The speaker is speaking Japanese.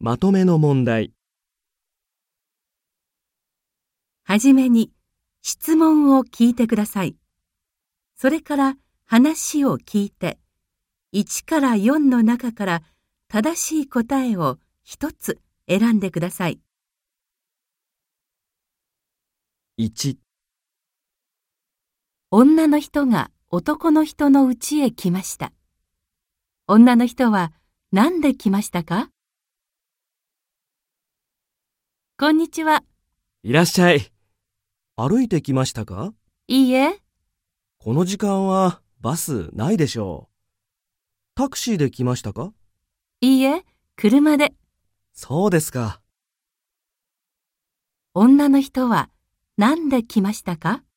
まとめの問題。 はじめに質問を聞いてください。それから話を聞いて、1から4の中から正しい答えを一つ選んでください。 1、 女の人が男の人の家へ来ました。女の人は何で来ましたか？こんにちは。 いらっしゃい。歩いてきましたか？ いいえ。 この時間はバスないでしょう。タクシーで来ましたか？ いいえ、車で。 そうですか。 女の人は何で来ましたか？